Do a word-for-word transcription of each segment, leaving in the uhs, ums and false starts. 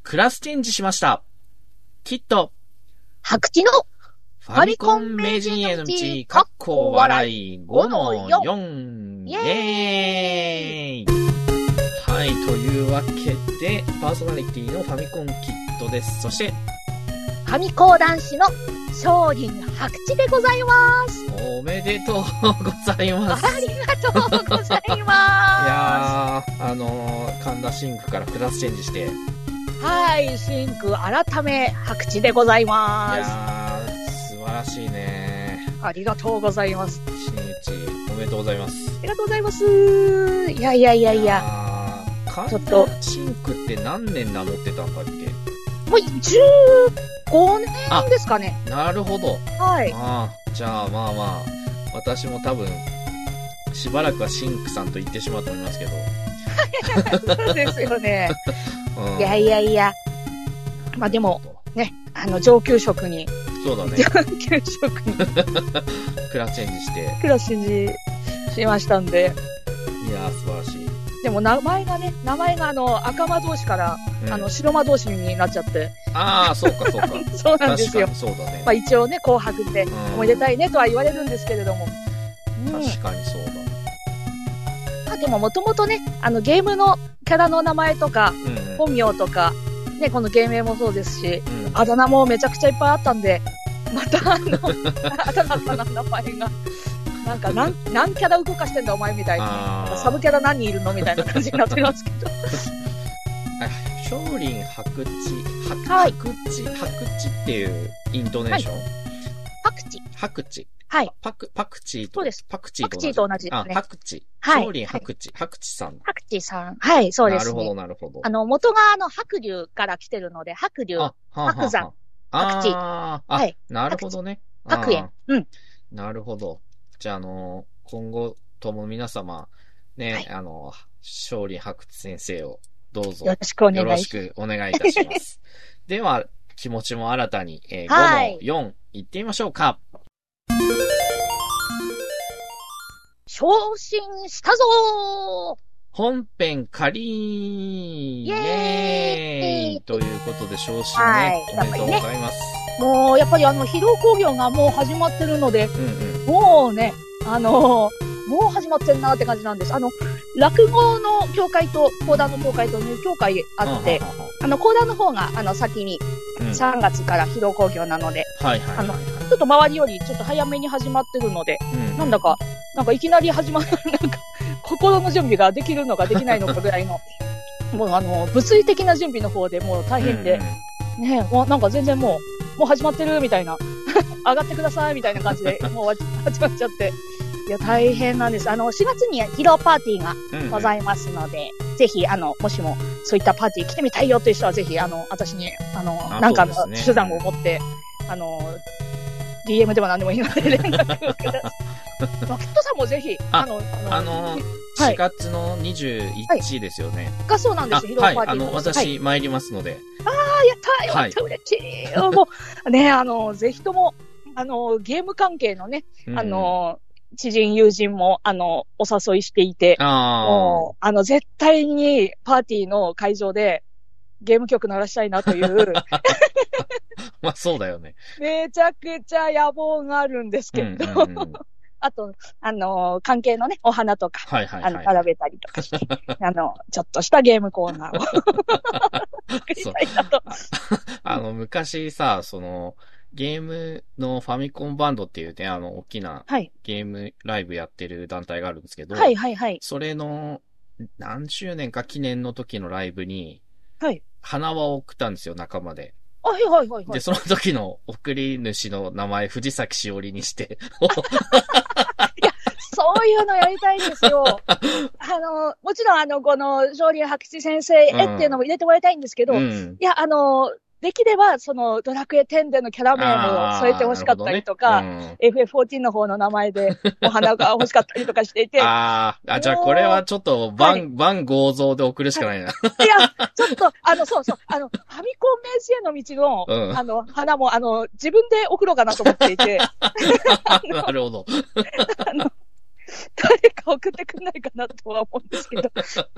クラスチェンジしました。きっと、 白地のファミコン名人への道、かっこ笑いごのよん。イェーイ。はい、というわけで、パーソナリティのファミコンキットです。そして、 ファミコー男子の少林白地でございます。 おめでとうございます。 ありがとうございます。いやー、あのー、神田シンクからクラスチェンジして。 はい、シンク改め白地でございます。 いやー、素晴らしいね。 ありがとうございます。 新内、おめでとうございます。 ありがとうございます。いやいやいやいや。 神田シンクって何年名乗ってたんだっけ？ もうじゅうごねんですかね。 なるほど。 はい。 ああ、じゃあまあまあ、私も多分、しばらくはシンクさんと言ってしまうと思いますけど。 そうですよね。 うん、 いやいやいや。まあでも、ね、あの、上級職に。 そうだね。 上級職に。 クラスチェンジして。 クラスチェンジしましたんで。 いやー、素晴らしい。 でも名前がね、名前があの、赤魔同士から、うん、あの、白魔同士になっちゃって。 ああ、そうかそうか。 そうなんですよ。 そうだね。 まあ一応ね、紅白っておめでたいねとは言われるんですけれども。 うん、確かにそうだ。 まあでももともとね、あの、ゲームのキャラの名前とか、うんうん、本名とか、ね、この芸名もそうですし、うん、あだ名もめちゃくちゃいっぱいあったんで、またあの、新たな名前が。なんか、なん、何キャラ動かしてんだお前みたいな。サブキャラ何人いるのみたいな感じになってますけど。 少林白地、白、 はい、 白地、白地っていうイントネーション、はい、 白地。 白地。 はい。 パク、パクチーと。 そうです。 パクチーと同じ。 パクチーと同じですね。 あ、白地。 はい。 少林白地、はい、白地さん。 白地さん。はい、そうです、ね。 なるほど、なるほど。 あの、元があの、白龍から来てるので、白龍、白山、白地。 ああ、はい。なるほどね。 白炎。うん。 なるほど。じゃあ、あの、今後とも皆様、ね、はい、あの、少林白地先生をどうぞよろしくお願いします。 よろしくお願いいたします。では、気持ちも新たに、えー、はい、ごのよん行ってみましょうか。 昇進したぞー。 本編仮イエーイということで昇進ね、 はい、 おめでとうございます。 ね、もうやっぱりあの疲労工業がもう始まってるので、うんうん、もうね、あのー、もう始まってんなーって感じなんです。あの、落語の協会と講談の協会と入協会あって、あの、講談の方が、あの、先にさんがつから疲労工業なので、 うん、はいはい、はい、 あの、ちょっと周りよりちょっと早めに始まってるので、うん、なんだか、なんかいきなり始まる、なんか、心の準備ができるのかできないのかぐらいの、もうあの、物理的な準備の方でもう大変で、うん、ねもうなんか全然もう、もう始まってるみたいな、上がってくださいみたいな感じで、もう始まっちゃって、いや、大変なんです。あの、しがつに披露パーティーがございますので、うんうん、ぜひ、あの、もしも、そういったパーティー来てみたいよという人は、ぜひ、あの、私に、あの、なんかの手段を持って、あの、ディーエム でも何でもいいので連絡をください。マキットさんもぜひ、 あの、あの、しがつのにじゅういちにちですよね。 が、はい、そうなんです、披露パーティー。 はい、あの、私、参りますので。 ああ、やったーよかった、嬉しい。もう、ね、あの、ぜひとも、あの、ゲーム関係のね、あの、知人、友人も、あの、お誘いしていて、 あもう、あの、絶対にパーティーの会場でゲーム曲鳴らしたいなという。 まあ、そうだよね。 めちゃくちゃ野望があるんですけど、うんうんうん、あと、あの、関係のね、お花とか、 はいはいはい、 あの、並べたりとかして、あの、ちょっとしたゲームコーナーを作りたいなと。 あの、昔さ、その、ゲームのファミコンバンドっていうね、あの、大きなゲームライブやってる団体があるんですけど、 はいはいはい。 それの何周年か記念の時のライブに、 はい。 花輪を送ったんですよ、仲間で。 はいはいはいはい。 で、その時の送り主の名前、藤崎しおりにして。 いや、そういうのやりたいんですよ。あの、もちろんあの、この、少林白地先生へっていうのも入れてもらいたいんですけど、うん、いや、あの、できれば、その、ドラクエテンでのキャラ名を添えて欲しかったりとか、ねうん、エフエフフォーティーン の方の名前でお花が欲しかったりとかしていて。 ああ、じゃあこれはちょっと、バン、はい、バン合造で送るしかないな。 いや、ちょっと、あの、そうそう、あの、ファミコン名人への道の、うん、あの、花も、あの、自分で送ろうかなと思っていて。 なるほど。 あの、誰か送ってくんないかなとは思うんですけど。いや、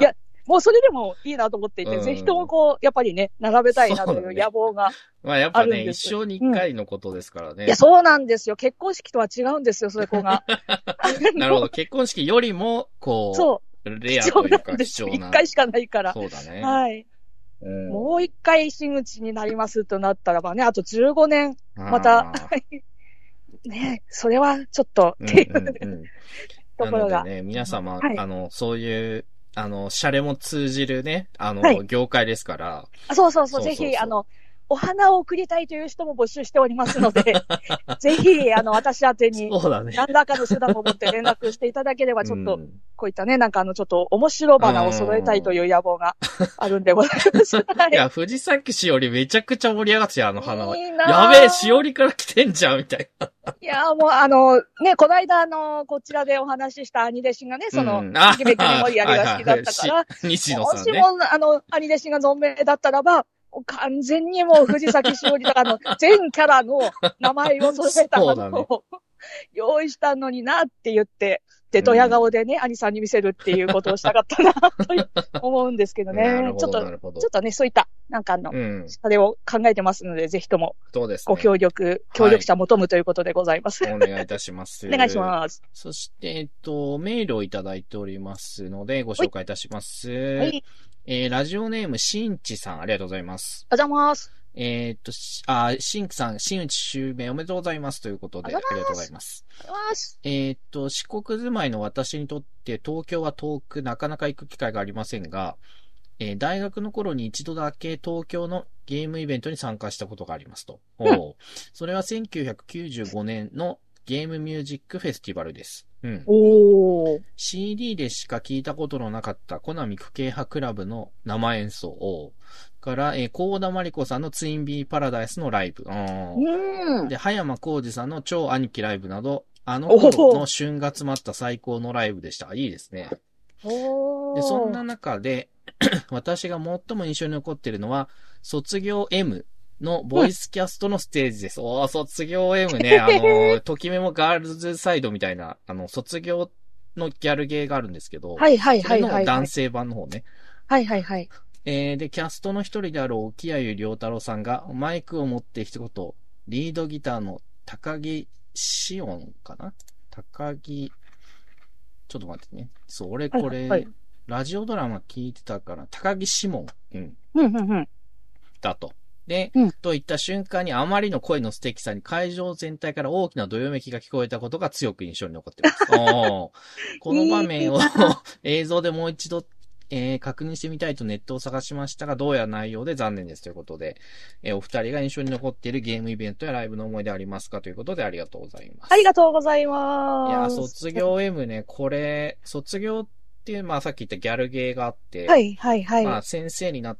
もうそれでもいいなと思っていて、 うん、 ぜひともこう、やっぱりね、並べたいなという野望があるんです。 まあやっぱね、一生に一回のことですからね。 いや、そうなんですよ。結婚式とは違うんですよ、それこが。 なるほど。結婚式よりも、こう、そう。レアというか貴重な。 一回しかないから。 そうだね。 はい。うん、もう一回真打ちになりますとなったらばね、あとじゅうごねん、また、ね、それはちょっと、っていう、うんうんうん、ところが。 なのでね、皆様、はい、あの、そういう、あの、シャレも通じるね、あの、はい、業界ですから。 そうそうそう、ぜひ、あの、お花を送りたいという人も募集しておりますので、ぜひ、あの、私宛てに、何らかの手段を持って連絡していただければ、ちょっと、うん、こういったね、なんかあの、ちょっと面白花を揃えたいという野望があるんでございます。はい、 いや、藤崎しおりめちゃくちゃ盛り上がってたよ、あの花は。いいなやべえ、しおりから来てんじゃん、みたいな。 いや、もうあの、ね、この間、あの、こちらでお話しした兄弟子がね、その、めきめきメモリアルが好きだったから、 西野さんね。 もしも、あの、兄弟子が存命だったらば、完全にもう藤崎しおりとかの全キャラの名前を揃えたものを用意したのになって言って、で、ドヤ顔でね、うん、兄さんに見せるっていうことをしたかったな、と思うんですけどね。ちょっと、ちょっとね、そういった、なんかあの、うん、それを考えてますので、ぜひとも、 そうですね。 ご協力、協力者求むということでございます。 はい、お願いいたします。 お願いします。 そして、えっと、メールをいただいておりますので、ご紹介いたします。はい。えー、ラジオネーム、しんちさん、ありがとうございます。 ありがとうございます。 えー、っと、あ、しんちさん、新内襲名おめでとうございますということで、ありがとうございます。 ありがとうございます。 えー、っと、四国住まいの私にとって東京は遠く、なかなか行く機会がありませんが、えー、大学の頃に一度だけ東京のゲームイベントに参加したことがありますと。うん、おそれはせんきゅうひゃくきゅうじゅうごねんのゲームミュージックフェスティバルです。うん、 おシーディー でしか聞いたことのなかったコナミ区警派クラブの生演奏から、えー、高田真理子さんのツインビーパラダイスのライブ。うん、で、葉山浩二さんの超兄貴ライブなど、あの頃の旬が詰まった最高のライブでした。いいですね。で、そんな中で、私が最も印象に残っているのは、卒業 M のボイスキャストのステージです。うん、おー、卒業 M ね。あの、ときめもガールズサイドみたいな、あの、卒業のギャルゲーがあるんですけど、 はいはいはいはい、はい。 それの男性版の方ね。 はいはいはい。 えー、で、キャストの一人である沖谷良太郎さんがマイクを持って一言、リードギターの高木しおんかな高木、ちょっと待ってね。そう、俺これ、はいはい、ラジオドラマ聞いてたから、高木しもん。うん。 うんうんうん。 だと。で、うん、といった瞬間にあまりの声の素敵さに会場全体から大きなどよめきが聞こえたことが強く印象に残っています。おこの場面を映像でもう一度、えー、確認してみたいとネットを探しましたが、どうやら内容で残念ですということで、えー、お二人が印象に残っているゲームイベントやライブの思い出ありますかということでありがとうございます。 ありがとうございます。 いや、卒業 M ね、これ、卒業っていう、まあさっき言ったギャルゲーがあって、 はいはいはい。 まあ先生になって、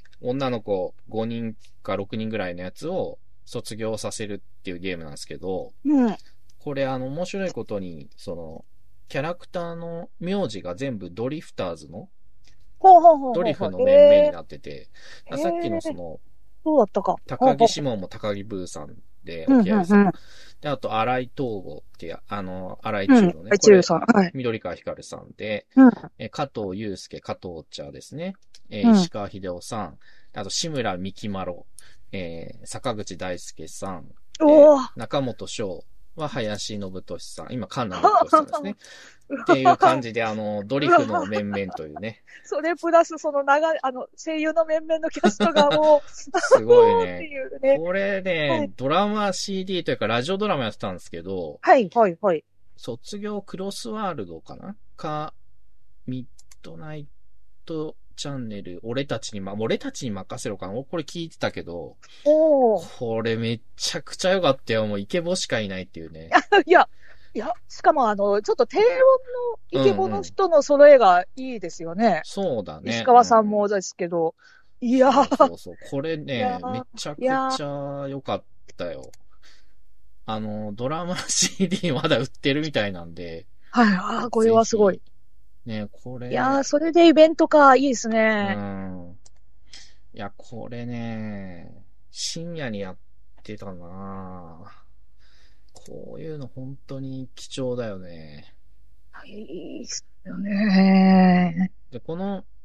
女の子ごにんかろくにんぐらいのやつを卒業させるっていうゲームなんですけど、 うん、 これあの面白いことに、その、キャラクターの名字が全部ドリフターズの、 ほうほうほうドリフの面々になってて、えー、さっきのその、 そうだったか。 高木志門も高木ブーさんで、沖合さん。で、あと、荒井東吾っていう、あの、荒井中のね。 荒井中さん。はい。 緑川光さんで、 うん、 え加藤祐介、加藤茶ですね。えー、石川秀夫さん。あと、志村みきまろ。えー、坂口大輔さん。 おー、 えー、中本翔は林信俊さん。今、神奈信俊さんですね。っていう感じで、あの、ドリフの面々というね。 それプラス、その長い、あの、声優の面々のキャストがもう、 すごいね。ねこれね、はい、ドラマ シーディー というか、ラジオドラマやってたんですけど、 はい、はい、はい。 卒業クロスワールドかなか、ミッドナイトチャンネル、俺たちにま、俺たちに任せろかな。俺これ聞いてたけど、 おこれめちゃくちゃ良かったよ。もうイケボしかいないっていうね。 いや、いや、しかもあの、ちょっと低音のイケボの人の揃えがいいですよね。うんうん、 そうだね。 石川さんもですけど。うん、いやー。 そうそう。これね、めちゃくちゃ良かったよ。あの、ドラマ シーディー まだ売ってるみたいなんで。 はい、ああ、これはすごい。 ね、これ。 いやー、それでイベントか、いいですね。 うん。いや、これね、深夜にやってたなぁ。こういうの本当に貴重だよね。 いいっすよね。 で、この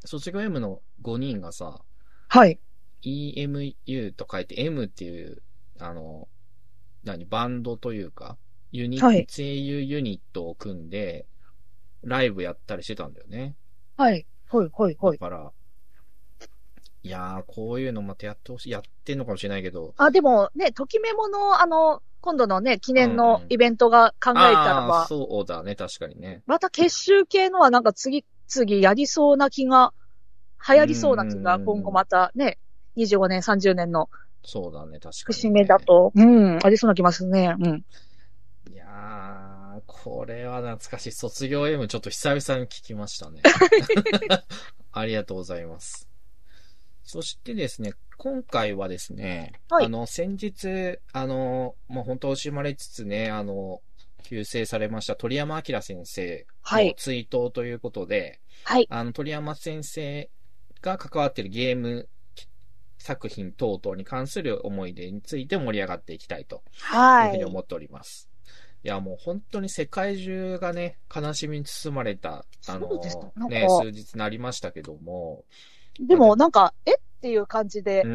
卒業 M のごにんがさ、 はい。 イーエムユー と書いて M っていう、あの、何、バンドというか、ユニット、はい、声優ユニットを組んで、ライブやったりしてたんだよね。 はい。はい、はい、はい。 だから、いやー、こういうのまたやってほしい、やってんのかもしれないけど。 あ、でもね、ときメモの、あの、今度のね、記念のイベントが考えたらば、うんうん、 あそうだね、確かにね。 また結集系のはなんか次、次やりそうな気が、流行りそうな気が、今後またね、にじゅうごねん、さんじゅうねんの。 そうだね、確かに、ね。 節目だと、うん、ありそうな気ますね。うん。 いやー、これは懐かしい。卒業 M ちょっと久々に聞きましたね。ありがとうございます。そしてですね、今回はですね、はい、あの、先日、あの、もう本当惜しまれつつね、あの、急逝されました鳥山明先生の追悼ということで、はい、あの、鳥山先生が関わっているゲーム作品等々に関する思い出について盛り上がっていきたいというふうに思っております。はい、いや、もう本当に世界中がね、悲しみに包まれた、あの、ね、数日になりましたけども、 でもなんか、えっていう感じで、うん、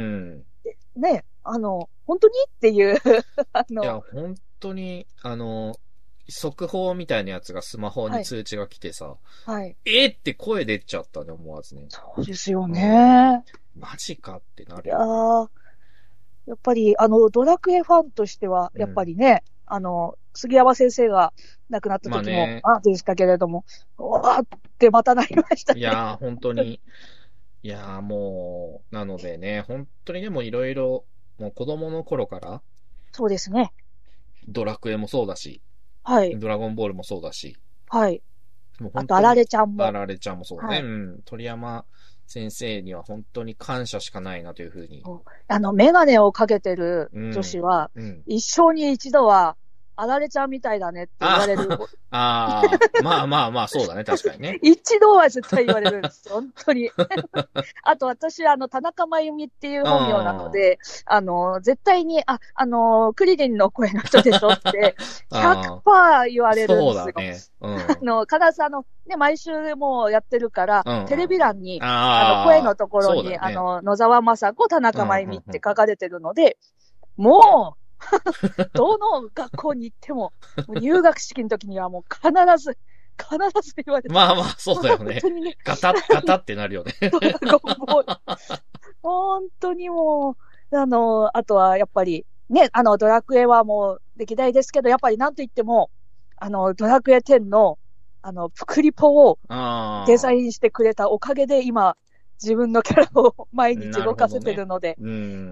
ね、あの、本当にっていう、あの。 いや、本当に、あの、速報みたいなやつがスマホに通知が来てさ、はい。えー、って声出ちゃったね、思わずね。 そうですよね。 うん、マジかってなる、 ね。いやー、やっぱり、あの、ドラクエファンとしては、やっぱりね、うん、あの、杉山先生が亡くなった時も、まあね、あでしたけれども、わーってまたなりましたね。 いやー、本当に。いやーもう、なのでね、本当にでもいろいろ、もう子供の頃から、 そうですね。 ドラクエもそうだし、 はい。 ドラゴンボールもそうだし、 はい。もうあと、あられちゃんも。 あられちゃんもそうだね。はい、うん。鳥山先生には本当に感謝しかないなというふうに。 あの、メガネをかけてる女子は、うんうん、一生に一度は、あられちゃんみたいだねって言われる。 ああ、まあまあまあ、そうだね、確かにね。 一度は絶対言われるんですよ、本当に。あと私、あの、田中真由美っていう本名なので、あの、絶対に、あ、あの、クリリンの声の人でしょって、ひゃくパーセント 言われるんですよ。そうだね。うん、あの、必ずあの、ね、毎週もうやってるから、うん、テレビ欄に、あの、声のところに、ね、あの、野沢雅子、田中真由美って書かれてるので、もう、どの学校に行っても、もう入学式の時にはもう必ず、必ず言われて。 まあまあ、そうだよね。本当にね。ガタッ、ガタってなるよね。 本当にもう、あの、あとはやっぱり、ね、あの、ドラクエはもう歴代ですけど、やっぱりなんと言っても、あの、ドラクエテンの、あの、プクリポをデザインしてくれたおかげで、今、自分のキャラを毎日動かせてるので、ね、うん、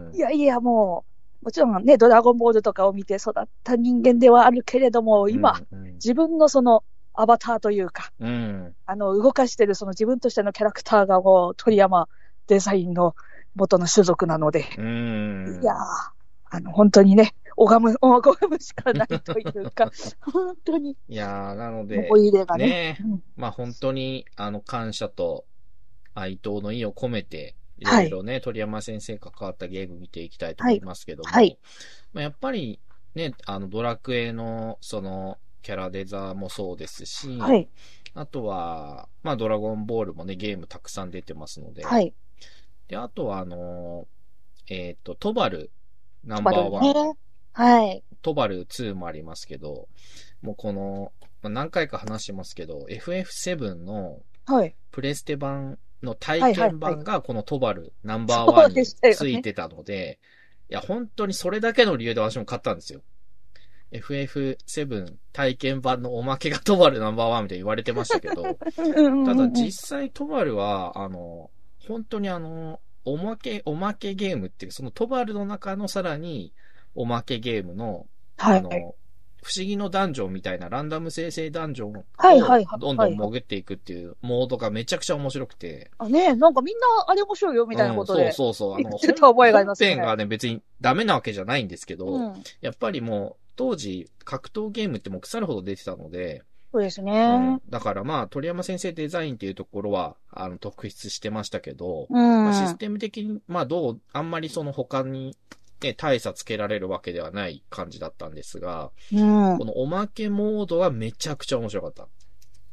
いやいや、もう、もちろんね、ドラゴンボールとかを見て育った人間ではあるけれども、今、うんうん、自分のそのアバターというか、うん、あの、動かしてるその自分としてのキャラクターがもう鳥山デザインの元の種族なので、うん、いやー、あの、本当にね、拝む、拝むしかないというか、本当に。 いやー、なので、 思い入れがね。 ね、うん、まあ本当に、あの、感謝と哀悼の意を込めて、いろいろね、はい、鳥山先生関わったゲーム見ていきたいと思いますけども、はいはい、まあ、やっぱりね、あの、ドラクエの、その、キャラデザもそうですし、はい、あとは、まあ、ドラゴンボールもね、ゲームたくさん出てますので、はい、で、あとは、あの、えっ、ー、と、トバルナンバーワン、ね、はい、トバルツーもありますけど、もうこの、まあ、何回か話してますけど、エフエフセブン のプレステ版の体験版がこのトバルナンバーワンについてたので、はいはいはい、いや、本当にそれだけの理由で私も買ったんですよ。エフエフセブン 体験版のおまけがトバルナンバーワンみたいに言われてましたけど、ただ実際トバルは、あの、本当にあの、おまけ、おまけゲームっていう、そのトバルの中のさらにおまけゲームの、はい、あの、不思議のダンジョンみたいなランダム生成ダンジョンをどんどん潜っていくっていうモードがめちゃくちゃ面白くて。 あね、なんかみんなあれ面白いよみたいなことで、うん。そうそうそう。あの、 言ってた覚えがありますね。本編がね、別にダメなわけじゃないんですけど、うん、やっぱりもう当時格闘ゲームってもう腐るほど出てたので、 そうですね、うん。 だからまあ鳥山先生デザインっていうところはあの特筆してましたけど、うんまあ、システム的にまあどう、あんまりその他にね、大差つけられるわけではない感じだったんですが、うん、このおまけモードはめちゃくちゃ面白かった。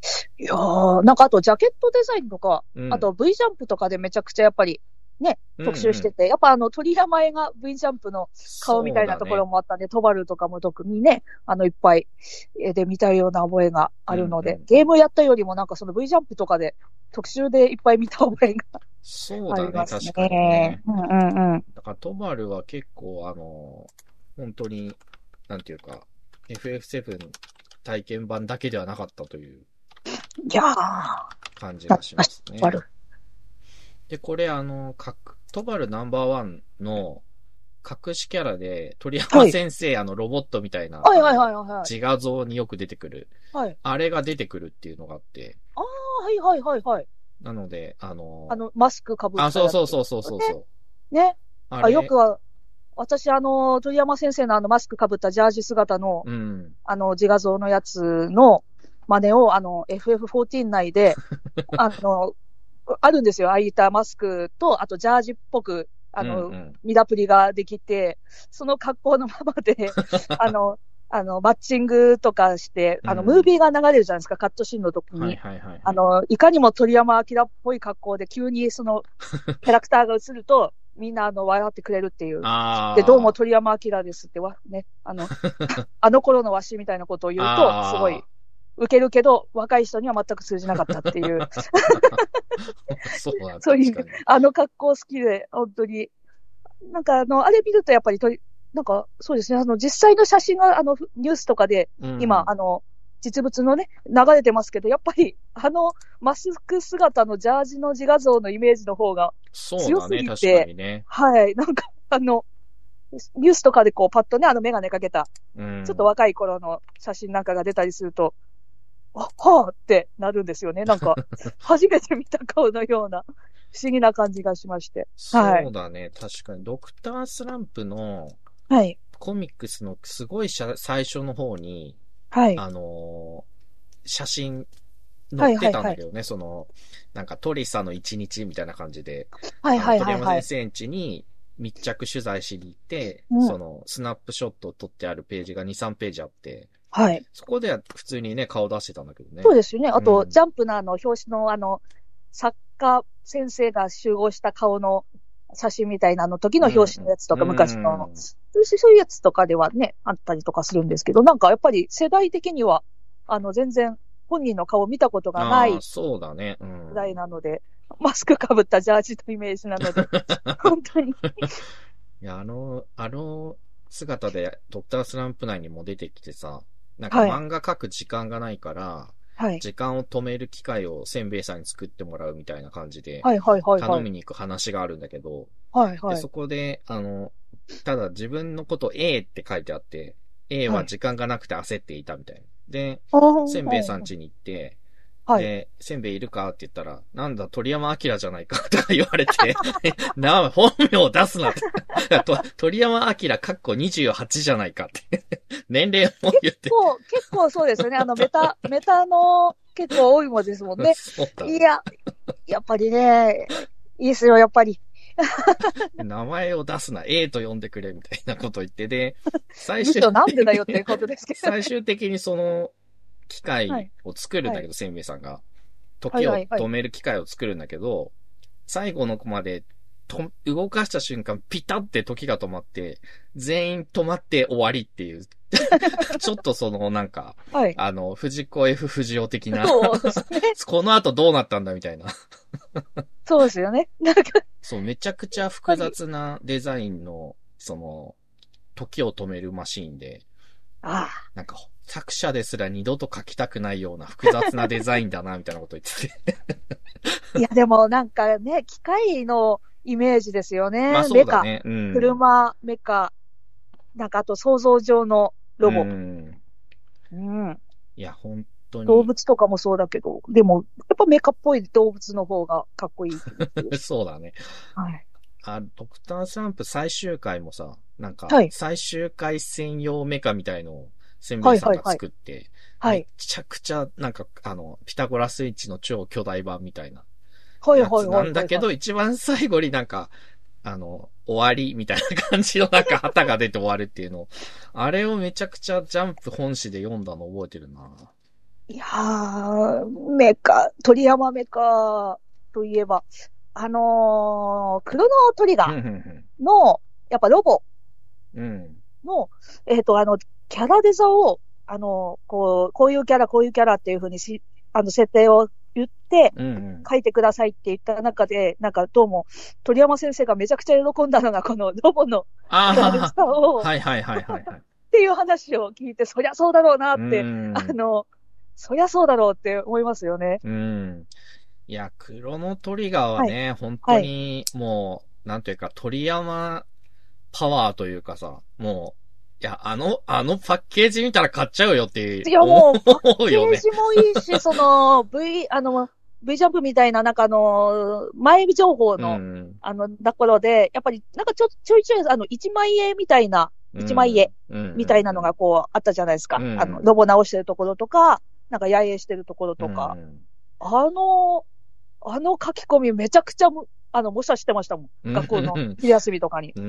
いやー、なんかあとジャケットデザインとか、 うん、 あと V ジャンプとかでめちゃくちゃやっぱりね、特集してて、うんうん、やっぱあの鳥山絵が V ジャンプの顔みたいなところもあったんで、ね、トバルとかも特にね、あのいっぱい絵で見たような覚えがあるので、うんうん、ゲームやったよりもなんかその V ジャンプとかで特集でいっぱい見た覚えがそうだね、確かにね。 うんうんうん。 だからトバルは結構あの、本当に、なんていうか、エフエフセブン 体験版だけではなかったという。 いやー。 感じがしますね。で、これあの、トバルナンバーワンの隠しキャラで、鳥山先生、はい、あのロボットみたいな、 はいはいはいはい。 自画像によく出てくる。はい。あれが出てくるっていうのがあって。 ああ、はいはいはいはい。 なので、あの、 あの、マスク被ったやつ、 ね。あ、そうそうそうそうそう。 ね。ねあ、よくは、私あの、鳥山先生のあのマスク被ったジャージ姿の、うん、あの、自画像のやつの真似を、あの、エフエフフォーティーン 内で、あの、あるんですよ。ああいったマスクと、あとジャージっぽく、あの、うんうん、ミダプリができて、その格好のままで、あの、あの、マッチングとかして、あの、ムービーが流れるじゃないですか、カットシーンの時に。はいはいはいはい、あの、いかにも鳥山明っぽい格好で、急にその、キャラクターが映ると、みんな、あの、笑ってくれるっていう。で、どうも鳥山明ですってわ、ね、あの、あの頃のわしみたいなことを言うと、すごい、受けるけど、若い人には全く通じなかったっていう。 そうなんだ。 そういう、あの格好好きで、本当に。なんか、あの、あれ見るとやっぱりとり、なんか、そうですね、あの、実際の写真が、あの、ニュースとかで、今、うん、あの、実物のね、流れてますけど、やっぱり、あの、マスク姿のジャージの自画像のイメージの方が強すぎて、 そうだね、確かにね。 はい、なんか、あの、ニュースとかでこう、パッとね、あの、メガネかけた、うん、ちょっと若い頃の写真なんかが出たりすると、あ、はぁってなるんですよね。なんか、初めて見た顔のような、不思議な感じがしまして。 そうだね、はい、確かに。ドクタースランプの、はい。コミックスのすごい最初の方に、はい。あのー、写真載ってたんだけどね、はいはいはい、その、なんかトリサの一日みたいな感じで、はいはいはいはい、鳥山先生ん家に密着取材しに行って、うん、その、スナップショットを撮ってあるページがに、さんページあって、はい。そこでは普通にね、顔出してたんだけどね。 そうですよね。あと、うん、ジャンプのあの、表紙のあの、作家先生が集合した顔の写真みたいなの時の表紙のやつとか、うん、昔の、うん、そういうやつとかではね、あったりとかするんですけど、なんかやっぱり世代的には、あの、全然本人の顔を見たことがない。 そうだね。うん。 ぐらいなので、マスク被ったジャージのイメージなので、本当に。いや、あの、あの姿でドクタースランプ内にも出てきてさ、なんか漫画描く時間がないから、はい、時間を止める機会をせんべいさんに作ってもらうみたいな感じで、はいはいはいはい、頼みに行く話があるんだけど、はいはい、でそこで、あの、ただ自分のこと A って書いてあって、A は時間がなくて焦っていたみたいな。で、せんべいさん家に行って、はい、で、せんべいいるかって言ったら、なんだ、鳥山明じゃないかとか言われて、な、本名を出すなって。鳥山明かっこにじゅうはちじゃないかって。年齢も言って。結構、 結構そうですよね。あの、メタ、メタの結構多いもんですもんね。いや、やっぱりね、いいっすよ、やっぱり。 名前を出すな、A と呼んでくれ、みたいなこと言って、で、最終的に。なんでだよっていうことですけど、 ね。最終的にその、機械を作るんだけど、はい、せんべいさんが。時を止める機械を作るんだけど、はいはいはい、最後の子までと動かした瞬間、ピタって時が止まって、全員止まって終わりっていう。ちょっとその、なんか、はい、あの、藤子 F 不二雄的な。そうですね。この後どうなったんだみたいな。 そうですよね。なんかそう、めちゃくちゃ複雑なデザインの、その、時を止めるマシーンで。ああ。なんか、作者ですら二度と描きたくないような複雑なデザインだな、みたいなこと言ってて。 いや、でもなんかね、機械のイメージですよね。 まあそうだね。 メカ、うん、車、メカ、なんかあと想像上のロボ。うん。 うん。いや、本当に。 動物とかもそうだけど、でも、やっぱメカっぽい動物の方がかっこいい。 そうだね。はい。あ、ドクタースランプ最終回もさ、なんか、最終回専用メカみたいのを、せんべいさんが作って、はいはいはい、めちゃくちゃ、なんか、あの、ピタゴラスイッチの超巨大版みたいな。はいはいはい。なんだけど、一番最後になんか、あの、終わりみたいな感じのなんか旗が出て終わるっていうの。あれをめちゃくちゃジャンプ本誌で読んだの覚えてるな。 いやー、メカ、鳥山メカといえば、あのー、クロノトリガーの、やっぱロボの、うん、えっ、ー、と、あの、キャラデザを、あの、こう、こういうキャラ、こういうキャラっていう風にし、あの、設定を言って、書いてくださいって言った中で、うんうん、なんかどうも、鳥山先生がめちゃくちゃ喜んだのが、このロボのキャラデザを、 はいはいはいはい、はい。 っていう話を聞いて、そりゃそうだろうなって、あの、そりゃそうだろうって思いますよね。 うん。いや、クロノトリガーはね、はい、本当に、もう、なんというか、鳥山パワーというかさ、もう、いや、あの、あのパッケージ見たら買っちゃうよっていう。 いや、もう、パッケージもいいし、その、V、あの、V ジャンプみたいな、なんかあの、前情報の、うん、あの、ところで、やっぱり、なんかちょ、ちょいちょい、あの、一枚絵みたいな、一枚絵みたいなのがこう、あったじゃないですか。うん、あの、ロボ直してるところとか、なんか、野営してるところとか、うん、あの、あの書き込みめちゃくちゃ、あの、模写してましたもん。学校の昼休みとかに。うん、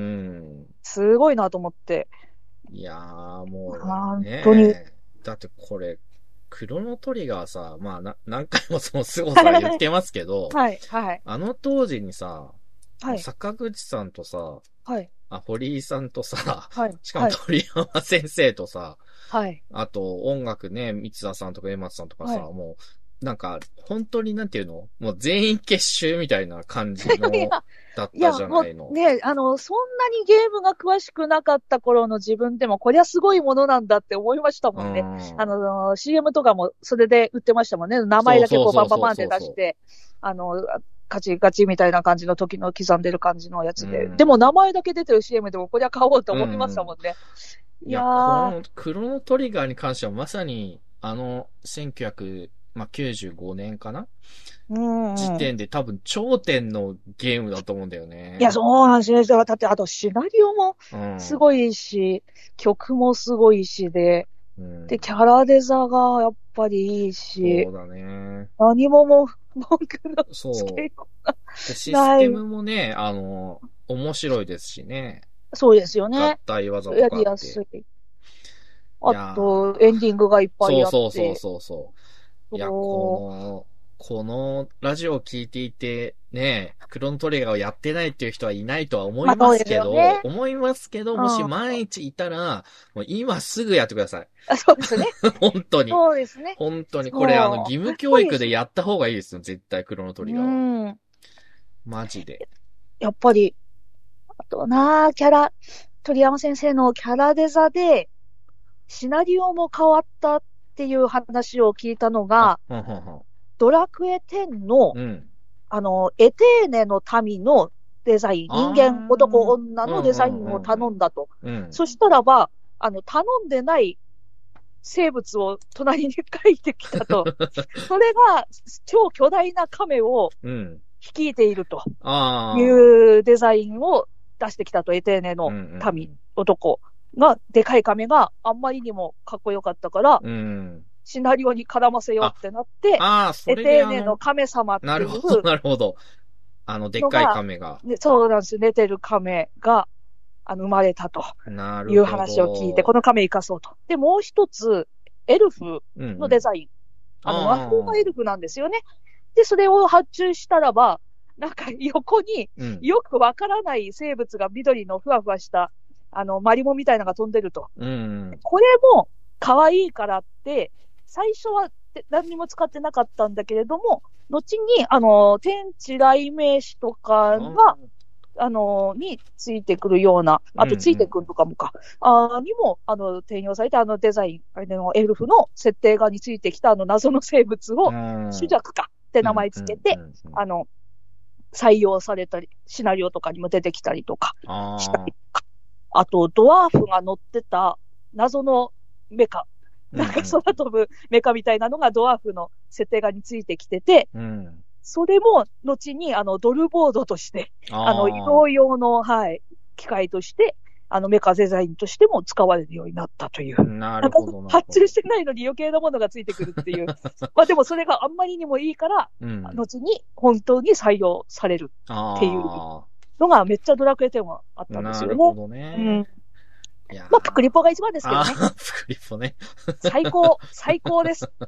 すごいなと思って。 いやー、もう、 本当に。 だってこれ、クロノトリガーさ、まあな、何回もその凄さ言ってますけど、 はい、はい。 あの当時にさ、 はい、 坂口さんとさ、 はい。 あ、堀井さんとさ、 はい、 しかも鳥山先生とさ、 はい。 あと音楽ね、三田さんとか江松さんとかさ、はい、もう、なんか、本当になんていうのもう全員結集みたいな感じの、だったじゃないの。 いや、ね、あの、そんなにゲームが詳しくなかった頃の自分でも、こりゃすごいものなんだって思いましたもんね。んあの、シーエム とかもそれで売ってましたもんね。名前だけこうパンパンパンって出して、あの、ガチガチみたいな感じの時の刻んでる感じのやつで。でも名前だけ出てる シーエム でもこりゃ買おうと思いましたもんね。 いや、このクロノトリガーに関してはまさに、あの、せんきゅうひゃくきゅうじゅうごねんかなうん時点で多分頂点のゲームだと思うんだよね。 いや、そうなんですね。だって、あとシナリオもすごいし、うん、曲もすごいしで、うん、で、キャラデザがやっぱりいいし、 そうだね。 何もも、文句のそう。システムもね、あの、面白いですしね。 そうですよね。 合体技とかあって。 やりやすい。あと、エンディングがいっぱいあって。 そうそうそうそう。いや、この、このラジオを聞いていて、ね、クロノトリガーをやってないっていう人はいないとは思いますけど、まあね、思いますけど、もし万一いたら、もう今すぐやってください。 あ、そうですね。 本当に。 そうですね。 本当に。これ、あの、義務教育でやった方がいいですよ、絶対、クロノトリガーは。うん。マジで。 やっぱり、あとな、キャラ、鳥山先生のキャラデザで、シナリオも変わったっていう話を聞いたのが、 はんはんはんドラクエテンの、うん、あの、エテーネの民のデザイン、人間、男、女のデザインを頼んだと。うんうんうん、そしたらば、あの、頼んでない生物を隣に書いてきたと。それが、超巨大な亀を率いているというデザインを出してきたと、エテーネの民、うんうん、男が、でかい亀があんまりにもかっこよかったから、うんシナリオに絡ませようってなって、 ああ、それでエテーネの亀様っていう。 なるほど、なるほど。あの、でっかい亀が。 そうなんです。寝てる亀が、あの、生まれたという話を聞いて、この亀生かそうと。で、もう一つ、エルフのデザイン。うんうん、あの、和風のエルフなんですよね。で、それを発注したらば、なんか横によくわからない生物が緑のふわふわした、あの、マリモみたいなのが飛んでると。 うんうん、 これも可愛いからって、最初は何にも使ってなかったんだけれども、後に、あの、天地雷鳴詞とかが、あの、についてくるような、あとついてくるとかもか、うんうん、あにも、あの、転用されて、あのデザイン、あれのエルフの設定画についてきたあの謎の生物を、主弱かって名前つけて、あの、採用されたり、シナリオとかにも出てきたりとかしたりとか。あと、ドワーフが乗ってた謎のメカ。なんか空飛ぶメカみたいなのがドワーフの設定画についてきてて、うん、それも後にあのドルボードとして、あ, あの移動用の、はい、機械として、あのメカデザインとしても使われるようになったという。 なるほど。 なんか発注してないのに余計なものがついてくるっていう。まあでもそれがあんまりにもいいから、うん、後に本当に採用されるっていうのがめっちゃドラクエテンはあったんですよね。 なるほどね。うんまあ、プクリポが一番ですけどね。 あプクリポね。 最高、最高です。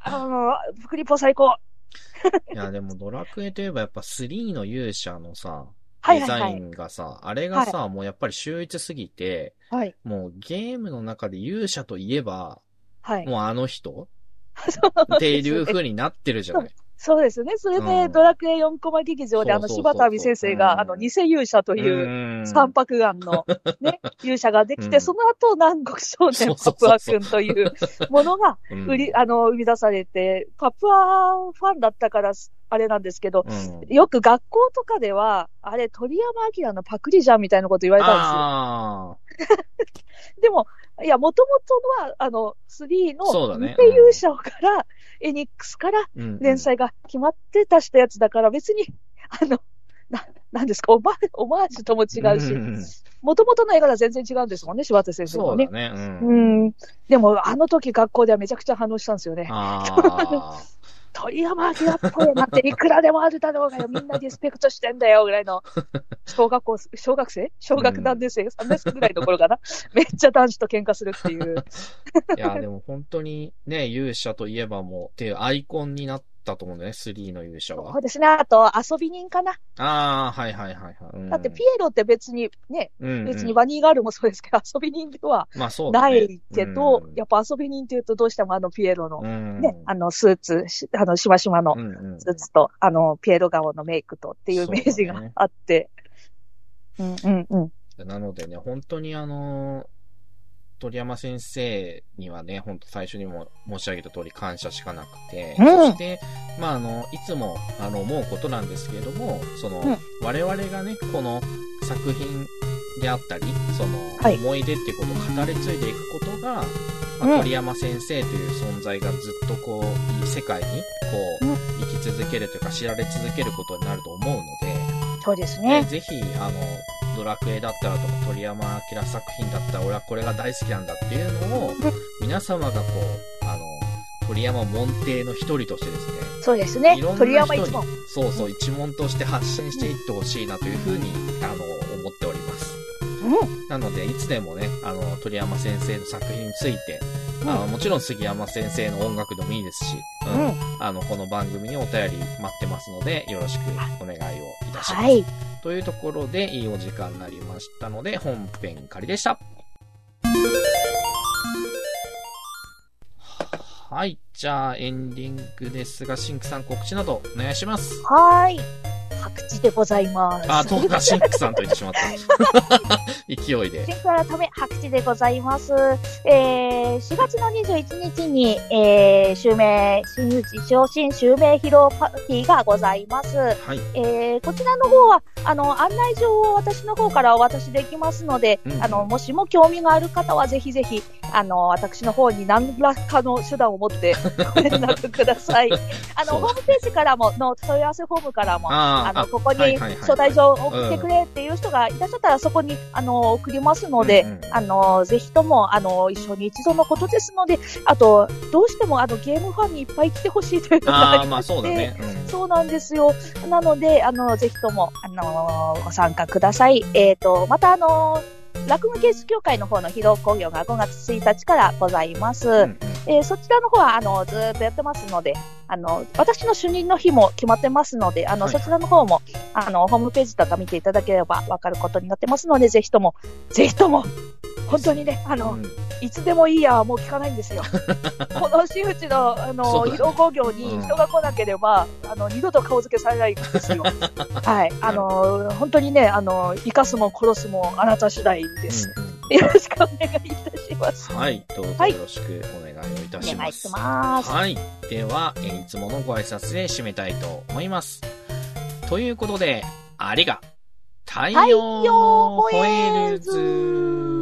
あの、クリポ最高。 いや、でもドラクエといえばやっぱスリーの勇者のさ、 はいはいはい、 デザインがさ、あれがさ、はい、もうやっぱり秀逸すぎて、はい、もうゲームの中で勇者といえば、はい、もうあの人っていう風になってるじゃない。 そうですね。それで、ドラクエよんコマ劇場で、あの、柴田美先生が、あの、偽勇者という三白眼のね、勇者ができて、その後、南国少年パプア君というものが、売り、あの、生み出されて、パプアファンだったから、あれなんですけど、よく学校とかでは、あれ、鳥山明のパクリじゃんみたいなこと言われたんですよ。でも、いや、もともとは、あの、スリーの、偽勇者から、エニックスから連載が決まって出したやつだから、別に、あの、な、なんですか、オマオマージュとも違うし、もともとの絵柄全然違うんですもんね、柴田先生もね。 そうだね。うん。 うんでも、あの時学校ではめちゃくちゃ反応したんですよね。あ鳥山明っぽいなんていくらでもあるだろうがよ、みんなリスペクトしてんだよ、ぐらいの、小学校、小学生小学何年生、うん、さんねん生ぐらいの頃かな。めっちゃ男子と喧嘩するっていう。 いや、でも本当にね、勇者といえばもう、っていうアイコンになったと思うんだよね、スリーの勇者は。 そうですね、あと遊び人かな。 ああ、はいはいはい、はいうん。 だってピエロって別にね、うんうん、別にバニーガールもそうですけど、遊び人ではないけど、まあねうん、やっぱ遊び人って言うとどうしてもあのピエロの、うん、ね、あのスーツ、あのしましまのスーツと、うんうん、あのピエロ顔のメイクとっていうイメージがあって、うんうんうん。 なのでね、本当にあの、鳥山先生にはね、ほんと最初にも申し上げた通り感謝しかなくて、うん、そして、まああの、いつもあの思うことなんですけれども、その、うん、我々がね、この作品であったり、その、はい、思い出っていうことを語り継いでいくことが、まあ、鳥山先生という存在がずっとこう、世界にこう、うん、生き続けるというか知られ続けることになると思うので、 そうですね。 ぜひ、あの、ドラクエだったらとか鳥山明作品だったら俺はこれが大好きなんだっていうのを、皆様がこう、あの、鳥山門弟の一人としてですね。 そうですね。いろんな人に鳥山一門。 そうそう、一門として発信していってほしいなというふうに、あの、思っております。うん。なので、いつでもね、あの、鳥山先生の作品について、うん、あのもちろん杉山先生の音楽でもいいですし、うん。うん、あの、この番組にお便り待ってますので、よろしくお願いをいたします。はい。というところで、いいお時間になりましたので、本編仮でした。はい。じゃあ、エンディングですが、シンクさん告知などお願いします。 はーい。白知でございます。 あ、そうだ、シンクさんと言ってしまった。勢いで。 シンク改め、白知でございます。えー、しがつのにじゅういちにちに、えー、襲名、新打ち昇進襲名披露パーティーがございます。はい。えー、こちらの方は、あの、案内状を私の方からお渡しできますので、うん、あの、もしも興味がある方はぜひぜひ、あの、私の方に何らかの手段を持ってご連絡ください。あの、ホームページからも、の問い合わせフォームからも、ああの、ここに招待状を送ってくれっていう人がいらっしゃったら、そこに、あの、送りますので、うんうん、あの、ぜひとも、あの、一緒に一度のことですので、あと、どうしても、あの、ゲームファンにいっぱい来てほしいというのがありまして、あ、まあそうだね。うん、そうなんですよ。なので、あの、ぜひとも、あの、ご参加ください。えっと、また、あの、落語芸術協会の方の披露興行がごがつついたちからございます。うんうん、えー、そちらの方は、あの、ずーっとやってますので、あの、私の主任の日も決まってますので、あの、はい、そちらの方も、あの、ホームページとか見ていただければわかることになってますので、ぜひとも、ぜひとも、本当にね、あの、うん、いつでもいいやはもう聞かないんですよ。この真打ちの、あの、披露興行に人が来なければ、うん、あの、二度と顔付けされないんですよ。はい。あの、本当にね、あの、生かすも殺すもあなた次第です。うんうん、よろしくお願いいたします。 はい。どうぞよろしくお願いをいたします。はい、お願いします。はい。では、えいつものご挨拶で締めたいと思います。ということで、ありが、太陽ホエールズ